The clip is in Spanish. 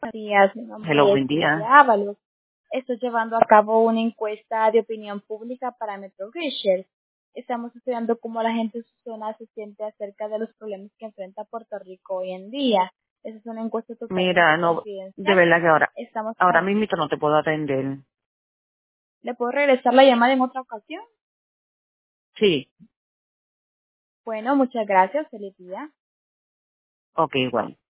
Días, mi nombre Hello, es buen día. Lidia Ábalos. Estoy llevando a cabo una encuesta de opinión pública para Metro Research. Estamos estudiando cómo la gente en su zona se siente acerca de los problemas que enfrenta Puerto Rico hoy en día. Esa es una encuesta totalmente Mira, no, de confidencial. verdad que Estamos ahora mismo no te puedo atender. ¿Le puedo regresar la llamada en otra ocasión? Sí, Bueno, muchas gracias. Feliz día. ok, igual.